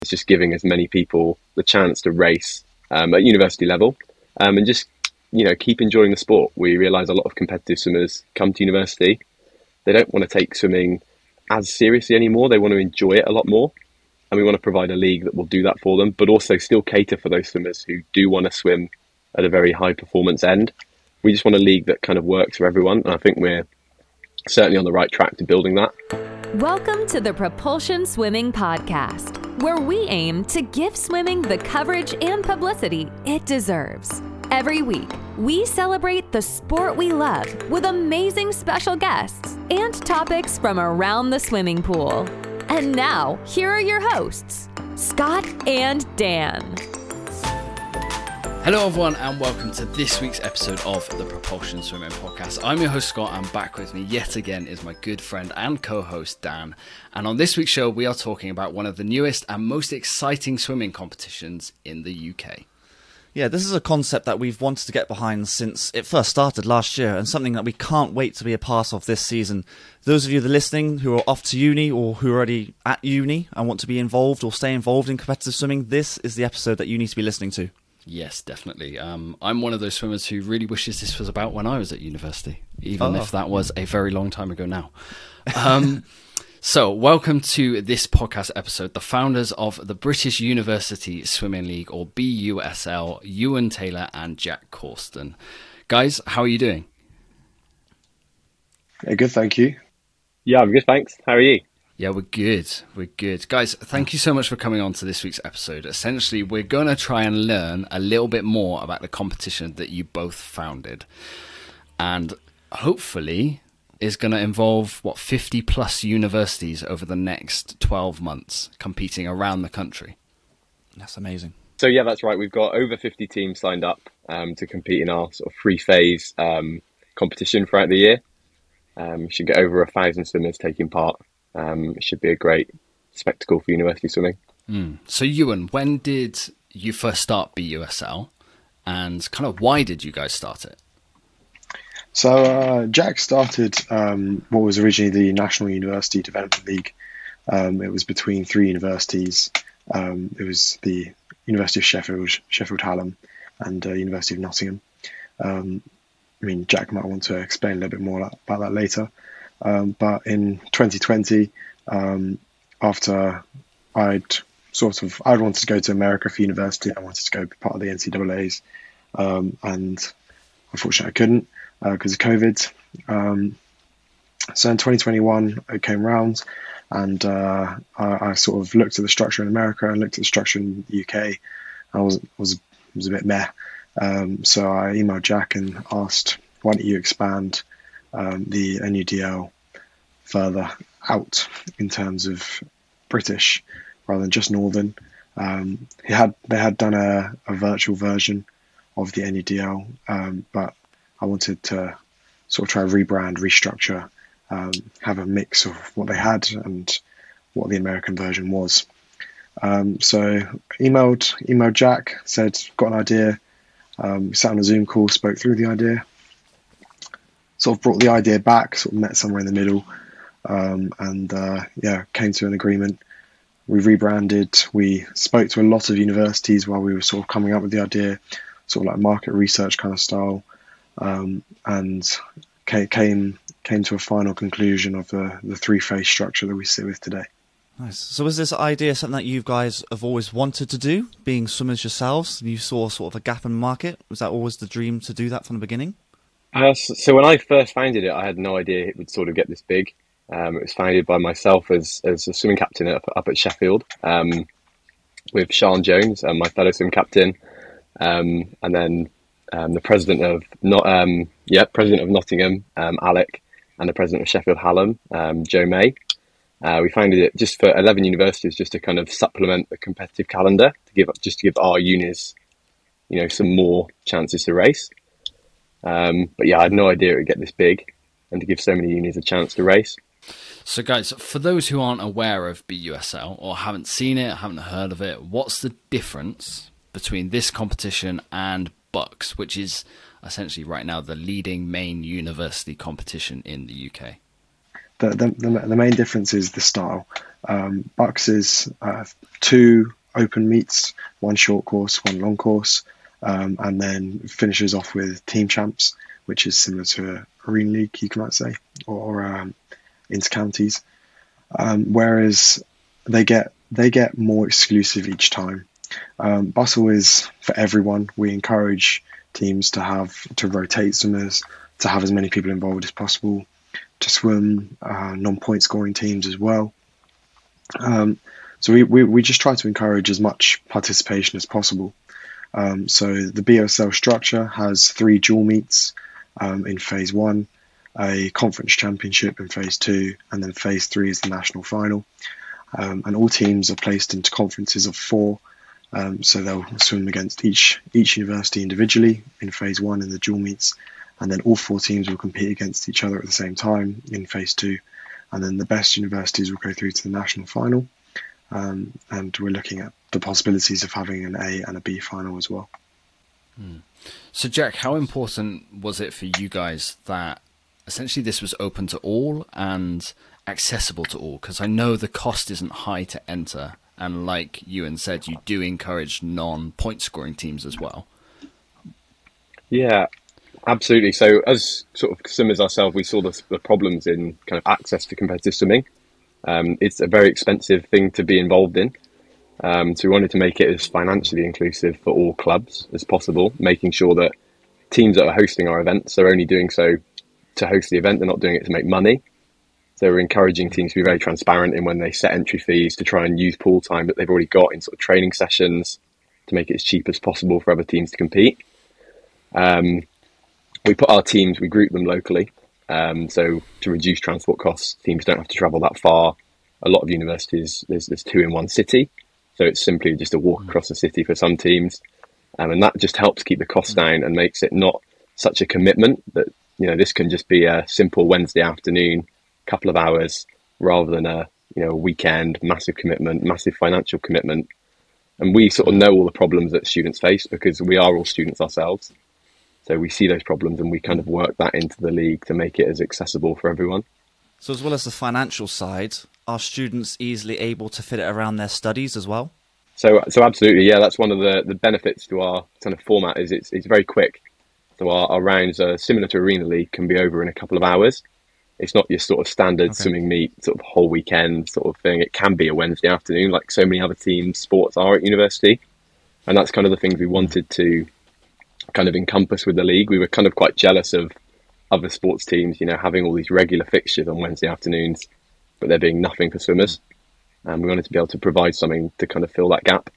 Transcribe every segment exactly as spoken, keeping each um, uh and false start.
It's just giving as many people the chance to race um, at university level um, and just, you know, keep enjoying the sport. We realise a lot of competitive swimmers come to university. They don't want to take swimming as seriously anymore. They want to enjoy it a lot more. And we want to provide a league that will do that for them, but also still cater for those swimmers who do want to swim at a very high performance end. We just want a league that kind of works for everyone. And I think we're certainly on the right track to building that. Welcome to the Propulsion Swimming Podcast, where we aim to give swimming the coverage and publicity it deserves. Every week, we celebrate the sport we love with amazing special guests and topics from around the swimming pool. And now, here are your hosts, Scott and Dan. Hello everyone and welcome to this week's episode of the Propulsion Swimming Podcast. I'm your host Scott, and back with me yet again is my good friend and co-host Dan. And on this week's show we are talking about one of the newest and most exciting swimming competitions in the U K. Yeah, this is a concept that we've wanted to get behind since it first started last year, and something that we can't wait to be a part of this season. Those of you that are listening who are off to uni or who are already at uni and want to be involved or stay involved in competitive swimming, this is the episode that you need to be listening to. Yes, definitely. Um, I'm one of those swimmers who really wishes this was about when I was at university, even oh. if that was a very long time ago now. Um, so, welcome to this podcast episode. The founders of the British University Swimming League, or B U S L, Ewan Taylor and Jack Corston. Guys, how are you doing? Yeah, good, thank you. Yeah, I'm good, thanks. How are you? Yeah, we're good. We're good. Guys, thank you so much for coming on to this week's episode. Essentially, we're going to try and learn a little bit more about the competition that you both founded. And hopefully is going to involve, what, fifty plus universities over the next twelve months competing around the country. That's amazing. So yeah, that's right. We've got over fifty teams signed up um, to compete in our sort of free phase um, competition throughout the year. Um, we should get over a thousand swimmers taking part. Um, it should be a great spectacle for university swimming. Mm. So Ewan, when did you first start B U S L, and kind of why did you guys start it? So uh, Jack started um, what was originally the National University Development League. Um, it was between three universities. Um, it was the University of Sheffield, Sheffield Hallam, and uh, University of Nottingham. Um, I mean, Jack might want to explain a little bit more about that later. Um, but in twenty twenty, um, after I'd sort of, I wanted to go to America for university. I wanted to go be part of the N C double A's, um, and unfortunately I couldn't because uh, of COVID. Um, so in twenty twenty-one, it came round, and uh, I, I sort of looked at the structure in America and looked at the structure in the U K. I was was was a bit meh. Um, so I emailed Jack and asked, why don't you expand Um, the N U D L further out in terms of British rather than just Northern. Um, he had they had done a, a virtual version of the N U D L, um, but I wanted to sort of try rebrand, restructure, um, have a mix of what they had and what the American version was. Um, so emailed emailed Jack, said got an idea. Um, we sat on a Zoom call, spoke through the idea. Sort of brought the idea back, sort of met somewhere in the middle, um, and uh, yeah, came to an agreement. We rebranded. We spoke to a lot of universities while we were sort of coming up with the idea, sort of like market research kind of style, um, and came came to a final conclusion of the the three phase structure that we sit with today. Nice. So is this idea something that you guys have always wanted to do, being swimmers yourselves? You saw sort of a gap in the market. Was that always the dream to do that from the beginning? Uh, so when I first founded it, I had no idea it would sort of get this big. Um, it was founded by myself as as a swimming captain up, up at Sheffield, um, with Sean Jones, um, my fellow swim captain, um, and then um, the president of not um, yeah president of Nottingham, um, Alec, and the president of Sheffield Hallam, um, Joe May. Uh, we founded it just for eleven universities, just to kind of supplement the competitive calendar, to give just to give our unis, you know, some more chances to race. Um, but yeah, I had no idea it would get this big, and to give so many unis a chance to race. So guys, for those who aren't aware of B U S L or haven't seen it, haven't heard of it, what's the difference between this competition and BUCS, which is essentially right now the leading main university competition in the U K? the, the the the main difference is the style. Um, Bucks is uh, two open meets, one short course, one long course, um, and then finishes off with team champs, which is similar to a arena league, you might say, or um, inter-counties. Um, whereas they get they get more exclusive each time. Um, Bustle is for everyone. We encourage teams to have to rotate swimmers, to have as many people involved as possible, to swim uh, non-point scoring teams as well. Um, so we, we, we just try to encourage as much participation as possible. Um, so the B O S L structure has three dual meets um, in phase one, a conference championship in phase two, and then phase three is the national final. Um, and all teams are placed into conferences of four. Um, so they'll swim against each each university individually in phase one in the dual meets, and then all four teams will compete against each other at the same time in phase two, and then the best universities will go through to the national final. Um, and we're looking at the possibilities of having an A and a B final as well. Hmm. So Jack, how important was it for you guys that essentially this was open to all and accessible to all? Because I know the cost isn't high to enter. And like Ewan said, you do encourage non-point scoring teams as well. Yeah, absolutely. So as sort of swimmers ourselves, we saw the, the problems in kind of access to competitive swimming. Um, it's a very expensive thing to be involved in. Um, so we wanted to make it as financially inclusive for all clubs as possible, making sure that teams that are hosting our events are only doing so to host the event. They're not doing it to make money. So we're encouraging teams to be very transparent in when they set entry fees, to try and use pool time that they've already got in sort of training sessions to make it as cheap as possible for other teams to compete. Um, we put our teams, we group them locally. Um, so to reduce transport costs, teams don't have to travel that far. A lot of universities, there's, there's two in one city. So it's simply just a walk across the city for some teams. Um, and that just helps keep the costs down and makes it not such a commitment that, you know, this can just be a simple Wednesday afternoon, couple of hours, rather than a you know a weekend, massive commitment, massive financial commitment. And we sort of know all the problems that students face because we are all students ourselves. So we see those problems and we kind of work that into the league to make it as accessible for everyone. So as well as the financial side, are students easily able to fit it around their studies as well? So so absolutely, yeah, that's one of the, the benefits to our kind of format is it's it's very quick. So our, our rounds are similar to Arena League, can be over in a couple of hours. It's not your sort of standard okay. swimming meet, sort of whole weekend sort of thing. It can be a Wednesday afternoon, like so many other team sports are at university. And that's kind of the things we wanted to kind of encompass with the league. We were kind of quite jealous of other sports teams, you know, having all these regular fixtures on Wednesday afternoons, but there being nothing for swimmers. And we wanted to be able to provide something to kind of fill that gap.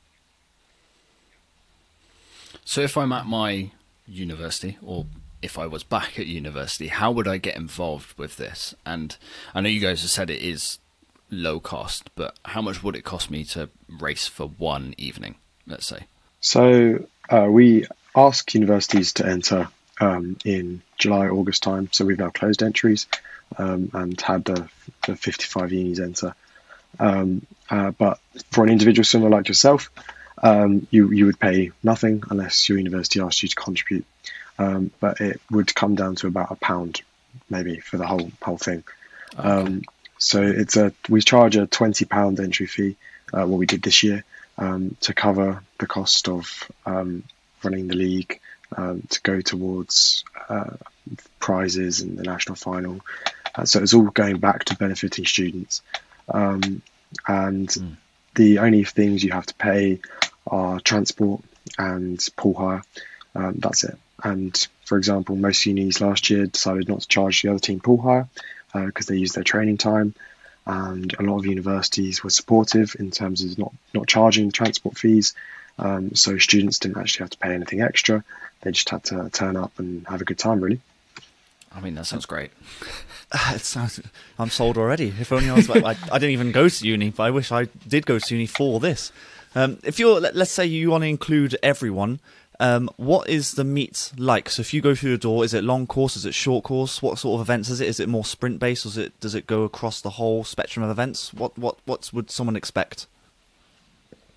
So if I'm at my university, or if I was back at university, how would I get involved with this? And I know you guys have said it is low cost, but how much would it cost me to race for one evening, let's say? So uh, we ask universities to enter um, in July, August time. So we've now closed entries um, and had the, the fifty-five unis enter. Um, uh, but for an individual swimmer like yourself, um, you, you would pay nothing unless your university asked you to contribute. Um, but it would come down to about a pound, maybe, for the whole whole thing. Okay. Um, so it's a we charge a twenty pound entry fee, uh, what we did this year, um, to cover the cost of um, running the league, um, to go towards uh, prizes in the national final. Uh, so it's all going back to benefiting students. Um, and mm. the only things you have to pay are transport and pool hire. Um, that's it. And for example, most unis last year decided not to charge the other team pool hire because uh, they used their training time. And a lot of universities were supportive in terms of not, not charging the transport fees. Um, so students didn't actually have to pay anything extra. They just had to turn up and have a good time, really. I mean, that sounds great. It sounds. I'm sold already. If only I was. I, I didn't even go to uni, but I wish I did go to uni for this. Um, if you're, let, let's say you want to include everyone, um, what is the meet like? So if you go through the door, is it long course? Is it short course? What sort of events is it? Is it more sprint based, or is it, does it go across the whole spectrum of events? What what what would someone expect?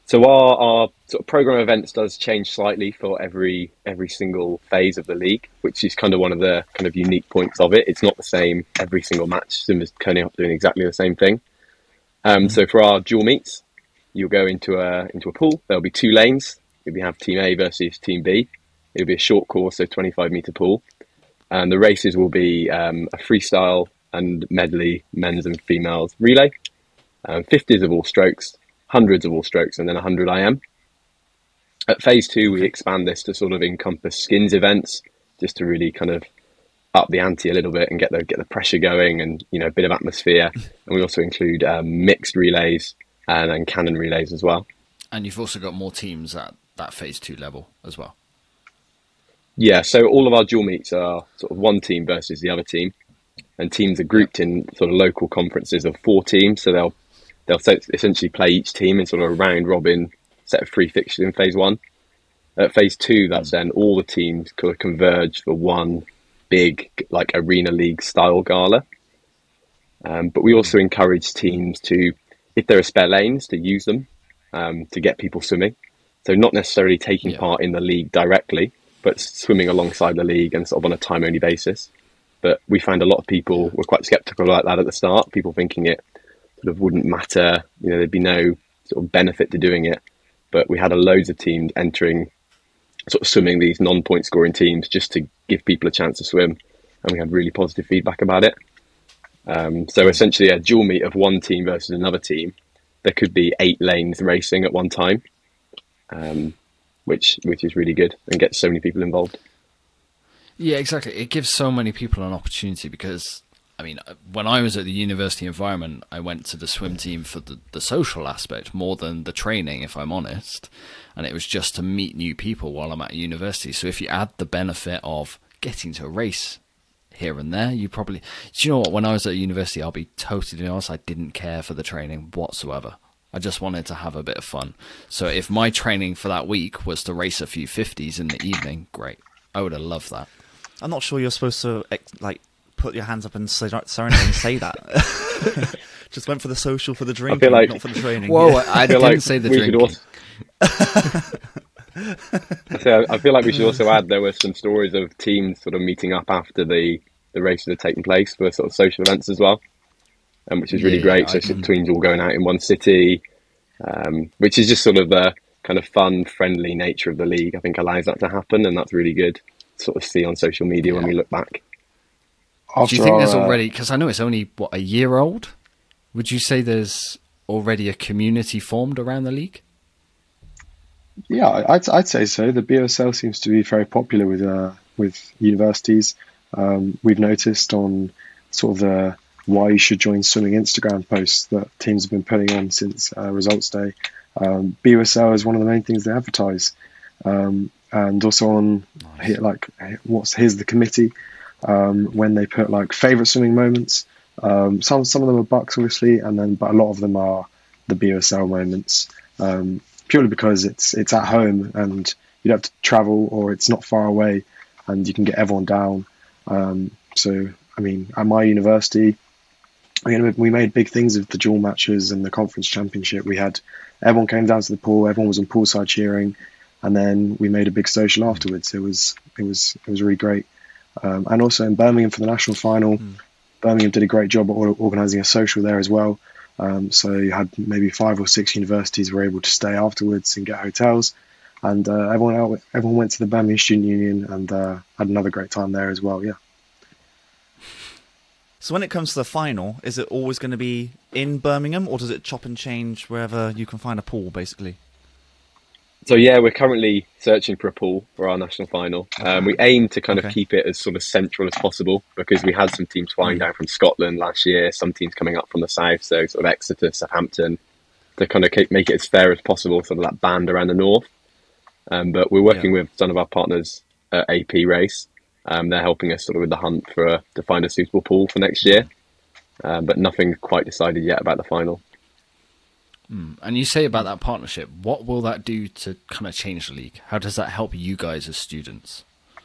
So our, our sort of program events does change slightly for every every single phase of the league, which is kind of one of the kind of unique points of it. It's not the same every single match. Swim is turning up doing exactly the same thing. Um, mm-hmm. So for our dual meets, you'll go into a into a pool. There'll be two lanes. You'll have Team A versus Team B. It'll be a short course, so twenty-five meter pool, and the races will be um, a freestyle and medley men's and females relay, um, fifties of all strokes, hundreds of all strokes, and then one hundred I M. At phase two, we expand this to sort of encompass skins events, just to really kind of up the ante a little bit and get the get the pressure going, and you know a bit of atmosphere. And we also include um, mixed relays and, and cannon relays as well. And you've also got more teams at that phase two level as well. Yeah, so all of our dual meets are sort of one team versus the other team, and teams are grouped in sort of local conferences of four teams. So they'll they'll essentially play each team in sort of a round robin set of three fixtures in phase one. At phase two, that's then all the teams kind of converge for one big like arena league style gala. Um, but we also encourage teams to, if there are spare lanes, to use them um, to get people swimming. So not necessarily taking yeah. part in the league directly, but swimming alongside the league and sort of on a time only basis. But we found a lot of people were quite skeptical about that at the start. People thinking it sort of wouldn't matter, you know, there'd be no sort of benefit to doing it. But we had a loads of teams entering, sort of swimming these non-point scoring teams just to give people a chance to swim, and we had really positive feedback about it. Um, so essentially a dual meet of one team versus another team, there could be eight lanes racing at one time, um, which which is really good and gets so many people involved. Yeah, exactly. It gives so many people an opportunity because, I mean, when I was at the university environment, I went to the swim team for the, the social aspect more than the training, if I'm honest. And it was just to meet new people while I'm at university. So if you add the benefit of getting to race here and there, you probably... Do you know what? When I was at university, I'll be totally honest, I didn't care for the training whatsoever. I just wanted to have a bit of fun. So if my training for that week was to race a few fifties in the evening, great. I would have loved that. I'm not sure you're supposed to, like, put your hands up and say, sorry, and say that. Just went for the social, for the drinking, like, not for the training. Whoa, yeah. I, I didn't like say the drinking. Also... I feel like we should also add there were some stories of teams sort of meeting up after the, the races had taken place for sort of social events as well, um, which is really yeah, great. So can... teams all going out in one city, um, which is just sort of the kind of fun, friendly nature of the league, I think allows that to happen, and that's really good to sort of see on social media yeah. when we look back. After Do you think our, there's already, because I know it's only, what, a year old? Would you say there's already a community formed around the league? Yeah, I'd, I'd say so. The B O S L seems to be very popular with uh, with universities. Um, we've noticed on sort of the why you should join swimming Instagram posts that teams have been putting on since uh, results day. Um, B O S L is one of the main things they advertise. Um, and also on nice. like what's here's the committee. Um, when they put like favourite swimming moments, um, some some of them are bucks obviously, and then but a lot of them are the B O S L moments, um, purely because it's it's at home and you don't have to travel, or it's not far away, and you can get everyone down. Um, so I mean, at my university, we we made big things of the dual matches and the conference championship. We had everyone came down to the pool, everyone was on poolside cheering, and then we made a big social afterwards. It was it was it was really great. Um, and also in Birmingham for the national final, mm. Birmingham did a great job at organising a social there as well. Um, so you had maybe five or six universities were able to stay afterwards and get hotels, and uh, everyone out, everyone went to the Birmingham Student Union and uh, had another great time there as well. Yeah. So when it comes to the final, is it always going to be in Birmingham, or does it chop and change wherever you can find a pool, basically? So yeah, we're currently searching for a pool for our national final. Um, we aim to kind okay. of keep it as sort of central as possible, because we had some teams flying down from Scotland last year, some teams coming up from the south, so sort of Exeter, Southampton, to kind of keep, make it as fair as possible, sort of that band around the north. Um, but we're working yeah. with some of our partners at A P Race. Um, they're helping us sort of with the hunt for a, to find a suitable pool for next year, um, but nothing quite decided yet about the final. Mm. And you say about that partnership, what will that do to kind of change the league? How does that help you guys as students?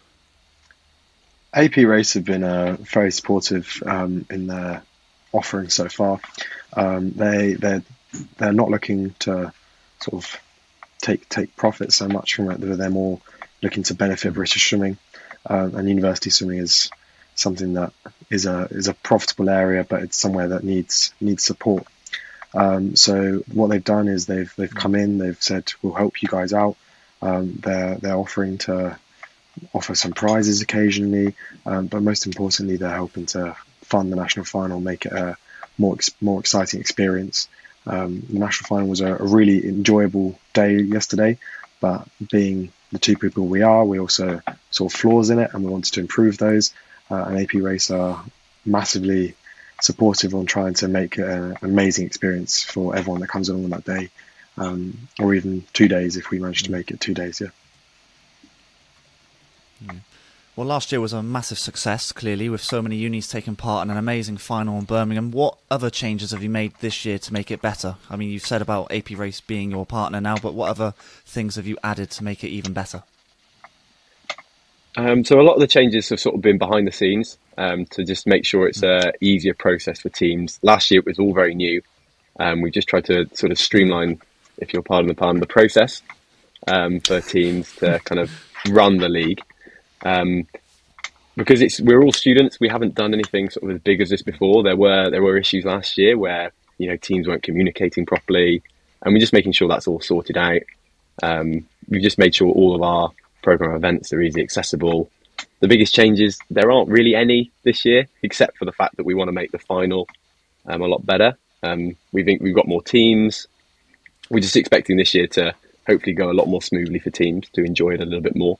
A P Race have been uh, very supportive um, in their offering so far. Um, they they're they're not looking to sort of take take profit so much from it. They're more looking to benefit British swimming, um, and university swimming is something that is a is a profitable area, but it's somewhere that needs needs support. Um, so what they've done is they've they've come in, they've said we'll help you guys out. Um, they're they're offering to offer some prizes occasionally, um, but most importantly, they're helping to fund the national final, make it a more more exciting experience. Um, the national final was a, a really enjoyable day yesterday, but being the two people we are, we also saw flaws in it, and we wanted to improve those. Uh, and A P Race are massively supportive on trying to make it an amazing experience for everyone that comes along on that day, um, or even two days if we manage to make it two days. Yeah. Yeah. Well, last year was a massive success, clearly, with so many unis taking part in an amazing final in Birmingham. What other changes have you made this year to make it better? I mean, you've said about A P Race being your partner now, but what other things have you added to make it even better? Um, so a lot of the changes have sort of been behind the scenes um, to just make sure it's a easier process for teams. Last year it was all very new. Um, we just tried to sort of streamline, if you're pardon the pun, the process um, for teams to kind of run the league. Um, because it's we're all students, we haven't done anything sort of as big as this before. There were there were issues last year where you know teams weren't communicating properly, and we're just making sure that's all sorted out. Um, we've just made sure all of our program events are easy accessible. The biggest changes, there aren't really any this year, except for the fact that we want to make the final um, a lot better. Um, we think we've got more teams. We're just expecting this year to hopefully go a lot more smoothly for teams to enjoy it a little bit more.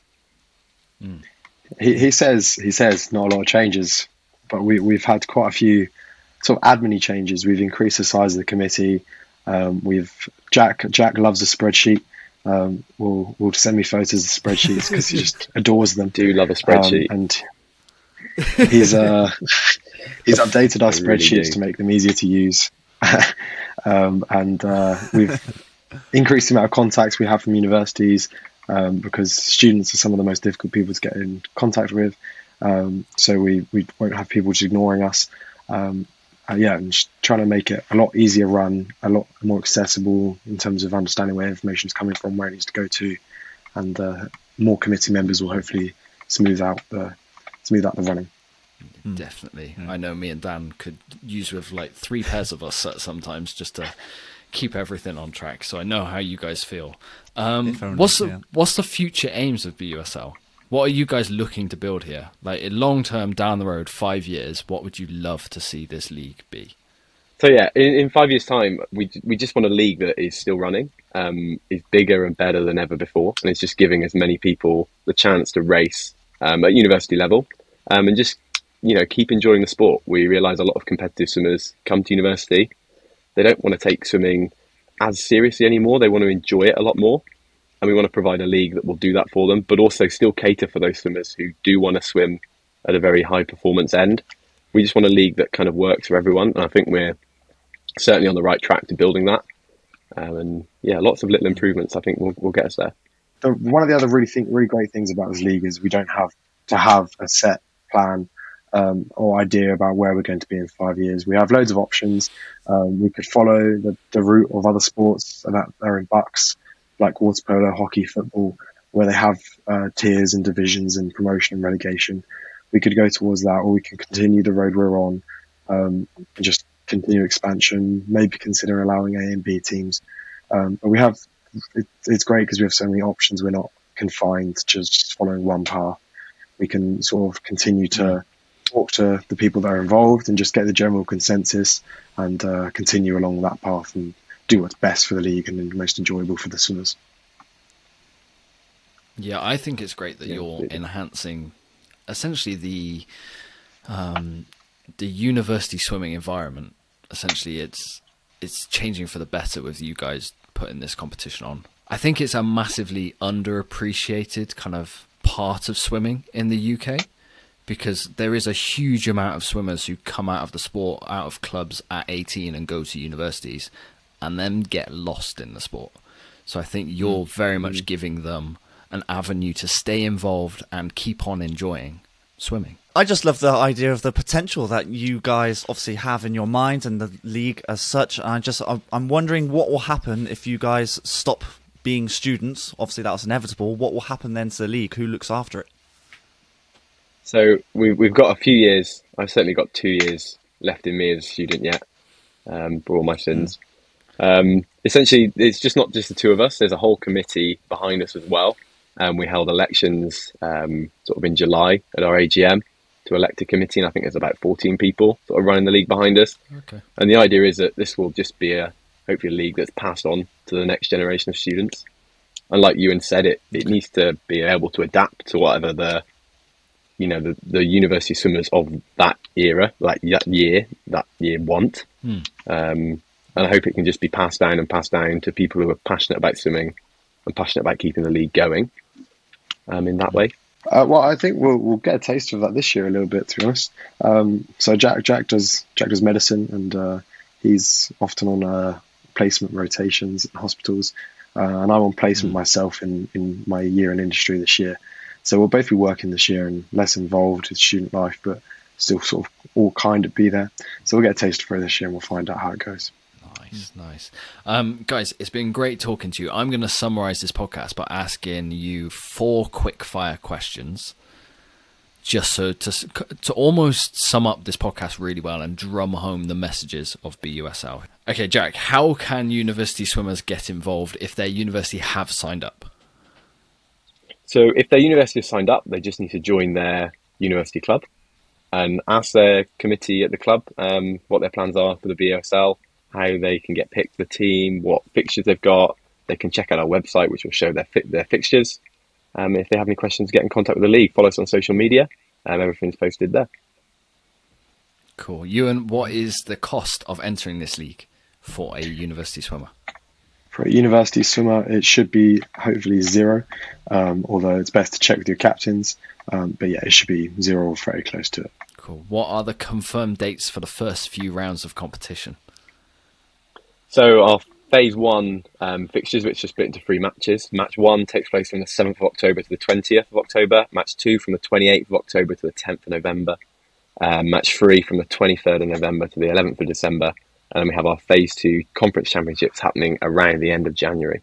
Mm. He he says he says not a lot of changes, but we we've had quite a few sort of admin changes. We've increased the size of the committee. Um, we've Jack Jack loves a spreadsheet. Um, will will send me photos of spreadsheets because he just adores them. Do love a spreadsheet, um, and he's uh he's updated our spreadsheets really to make them easier to use. um, and uh, we've increased the amount of contacts we have from universities um, because students are some of the most difficult people to get in contact with. Um, so we we won't have people just ignoring us. Um, Uh, yeah, and just trying to make it a lot easier run, a lot more accessible in terms of understanding where information is coming from, where it needs to go to, and uh, more committee members will hopefully smooth out the smooth out the running. Definitely, mm. I know me and Dan could use with like three pairs of us sometimes just to keep everything on track. So I know how you guys feel. Um, yeah, what's enough, the yeah. what's the future aims of B U S L? What are you guys looking to build here? Like in long term, down the road, five years, what would you love to see this league be? So yeah, in, in five years' time, we we just want a league that is still running, um, is bigger and better than ever before, and it's just giving as many people the chance to race um, at university level, um, and just you know keep enjoying the sport. We realise a lot of competitive swimmers come to university, they don't want to take swimming as seriously anymore. They want to enjoy it a lot more. And we want to provide a league that will do that for them, but also still cater for those swimmers who do want to swim at a very high performance end. We just want a league that kind of works for everyone. And I think we're certainly on the right track to building that. Um, and yeah, lots of little improvements I think will will get us there. The, one of the other really think, really great things about this league is we don't have to have a set plan um, or idea about where we're going to be in five years. We have loads of options. Um, we could follow the, the route of other sports that are in bucks, like water polo, hockey, football, where they have uh, tiers and divisions and promotion and relegation. We could go towards that, or we can continue the road we're on um, and just continue expansion, maybe consider allowing A and B teams. Um, but we have, it, it's great because we have so many options. We're not confined to just following one path. We can sort of continue to talk to the people that are involved and just get the general consensus and uh, continue along that path and do what's best for the league and most enjoyable for the swimmers. Yeah, I think it's great that yeah, you're yeah. enhancing essentially the um, the university swimming environment. Essentially, it's it's changing for the better with you guys putting this competition on. I think it's a massively underappreciated kind of part of swimming in the U K, because there is a huge amount of swimmers who come out of the sport, out of clubs at eighteen and go to universities and then get lost in the sport. So I think you're very much giving them an avenue to stay involved and keep on enjoying swimming. I just love the idea of the potential that you guys obviously have in your mind and the league as such. I just, I'm wondering what will happen if you guys stop being students, obviously that was inevitable. What will happen then to the league? Who looks after it? So we, we've got a few years. I've certainly got two years left in me as a student yet, um, for all my sins. Um, essentially, it's just not just the two of us. There's a whole committee behind us as well. Um, we held elections um, sort of in July at our A G M to elect a committee, and I think there's about fourteen people sort of running the league behind us. Okay. And the idea is that this will just be a hopefully a league that's passed on to the next generation of students. And like Ewan said, it it needs to be able to adapt to whatever the you know the, the university swimmers of that era, like that year, that year want. Hmm. Um, and I hope it can just be passed down and passed down to people who are passionate about swimming and passionate about keeping the league going. Um, in that way. Uh, well, I think we'll we'll get a taste of that this year a little bit, to be honest. Um, so Jack Jack does Jack does medicine, and uh, he's often on uh, placement rotations in hospitals, uh, and I'm on placement mm. myself in, in my year in industry this year. So we'll both be working this year and less involved with student life, but still sort of all kind of be there. So we'll get a taste for it this year, and we'll find out how it goes. Nice, nice. Um, guys, it's been great talking to you. I'm going to summarize this podcast by asking you four quick fire questions, just so to to almost sum up this podcast really well and drum home the messages of B U S L. Okay, Jack, how can university swimmers get involved if their university have signed up? So if their university has signed up, they just need to join their university club and ask their committee at the club um, what their plans are for the B U S L, how they can get picked the team, what fixtures they've got. They can check out our website, which will show their fi- their fixtures. Um, if they have any questions, get in contact with the league. Follow us on social media, and everything's posted there. Cool. Ewan, what is the cost of entering this league for a university swimmer? For a university swimmer, it should be hopefully zero, um, although it's best to check with your captains. Um, but yeah, it should be zero or very close to it. Cool. What are the confirmed dates for the first few rounds of competition? So our phase one um, fixtures, which are split into three matches. Match one takes place from the seventh of October to the twentieth of October. Match two from the twenty-eighth of October to the tenth of November. Um, match three from the twenty-third of November to the eleventh of December. And then we have our phase two conference championships happening around the end of January.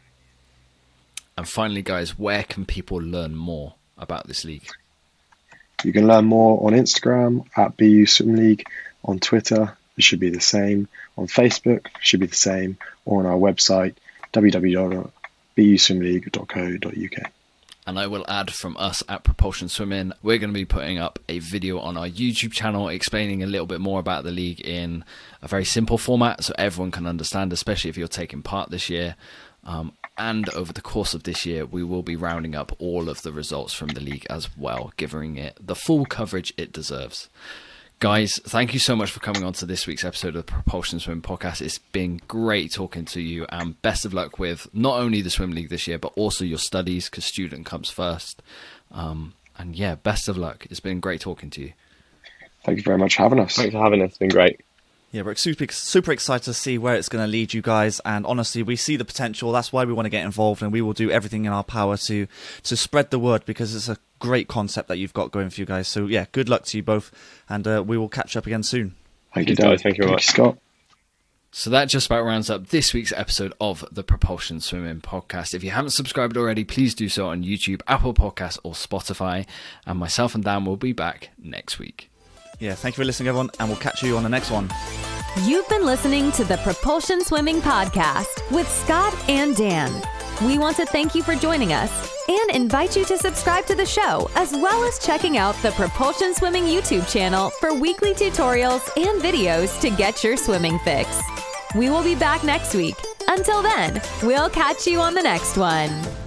And finally, guys, where can people learn more about this league? You can learn more on Instagram at B U Swim League, on Twitter. It should be the same. On Facebook, it should be the same. Or on our website, w w w dot b u swim league dot co dot u k. And I will add from us at Propulsion Swimming, we're going to be putting up a video on our YouTube channel explaining a little bit more about the league in a very simple format so everyone can understand, especially if you're taking part this year. Um, and over the course of this year, we will be rounding up all of the results from the league as well, giving it the full coverage it deserves. Guys, thank you so much for coming on to this week's episode of the Propulsion Swim Podcast. It's been great talking to you, and best of luck with not only the Swim League this year, but also your studies, because student comes first. Um, and yeah, best of luck. It's been great talking to you. Thank you very much for having us. Thanks for having us. It's been great. Yeah, we're super, super excited to see where it's going to lead you guys, and honestly, we see the potential. That's why we want to get involved, and we will do everything in our power to to spread the word, because it's a great concept that you've got going for you guys. So yeah, good luck to you both, and uh, we will catch up again soon. Thank you, guys. Thank you very much, Scott. So that just about rounds up this week's episode of the Propulsion Swimming Podcast. If you haven't subscribed already, please do so on YouTube, Apple Podcasts, or Spotify. And myself and Dan will be back next week. Yeah, thank you for listening, everyone, and we'll catch you on the next one. You've been listening to the Propulsion Swimming Podcast with Scott and Dan. We want to thank you for joining us and invite you to subscribe to the show, as well as checking out the Propulsion Swimming YouTube channel for weekly tutorials and videos to get your swimming fix. We will be back next week. Until then, we'll catch you on the next one.